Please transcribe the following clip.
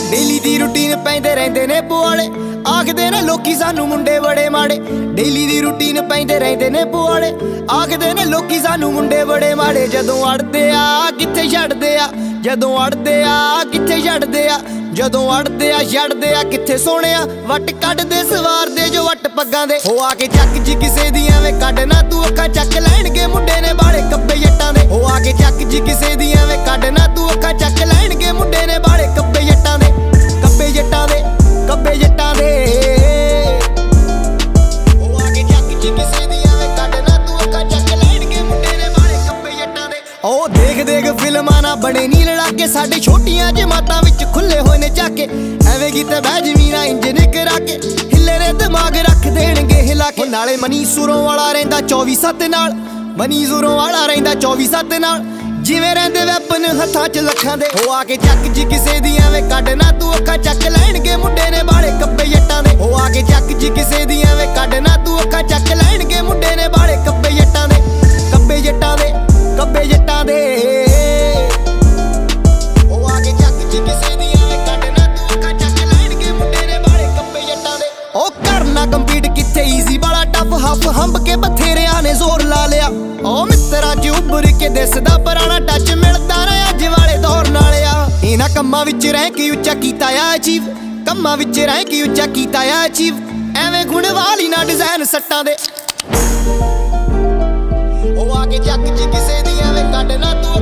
Daily दी routine पैंदे रहिंदे ने पुआले आखदे ने लोकी सानू मुंडे बड़े माड़े। डेली दी रूटीन पैंदे रहिंदे ने पुआले आखदे ने लोकी सानू मुंडे बड़े माड़े। जदों अड़दे आ कित्थे छड्डदे आ, जदों अड़दे आ कित्थे छड्डदे आ, जदों अड़दे आ छड्डदे आ कित्थे सोहणिया। वट कड्डदे सवार दे जो वट पग्गां दे हो आके चक जी किसे दी एवें कड्डना तू अक्खां चक लैणगे मुंडे ने बाले कब्बे जट्टां दे हो आके चक जी किसे दी एवें कड्डना तू अक्खां चक लैणगे मुंडे ने बाले कब्बे जट्टां दे, कब्बे जट्टां दे, कब्बे जट्टां दे हो आके चक जी किसे दी एवें कड्डना तू अक्खां चक लैणगे मुंडे ने बाले कब्बे जट्टां दे। ओ देख देख फिल्मां ना बने नी लड़ाके साडे छोटियां जमातां विच खुले होए ने झाके। एवें कीते बह जमीना इंजन करा के हिले ने दिमाग रख देणगे हिला के। नाले मनी सुरों वाला रहिंदा 24/7 नाल, मनी सुरों वाला रहिंदा 24/7 नाल। जिवें रहिंदे वैपन हत्थां च लखां दे हो आके चक जी किसे दी एवें कड्डना तू अक्खां चक लैणगे मुंडे ने बाले कब्बे जट्टां दे हो आके चक जी किसे दी एवें कड्डना तू अक्खां चक लैणगे मुंडे ने बाले कब्बे जट्टां दे, कब्बे जट्टां दे, कब्बे जट्टां दे हो आके चक जी किसे दी एवें कड्डना तू अक्खां चक लैणगे मुंडे ने बाले कब्बे जट्टां दे। ओ करना कंपीट कित्थे ईजी वाला टफ हफ हंब के बथेरियां ने जोर ला लिया। ओ मित्तरां च उभर के दिसदा पुराना टच मिलदा ना अज वाले दौर नाल आ। इन्हां कम्मां विच रह के उच्चा कीता आ अचीव, कम्मां विच रह के उच्चा कीता आ अचीव। एवें गुण वाली ना डिजाइन सट्टां दे हो आके चक जी किसे दी एवें कड्डना तू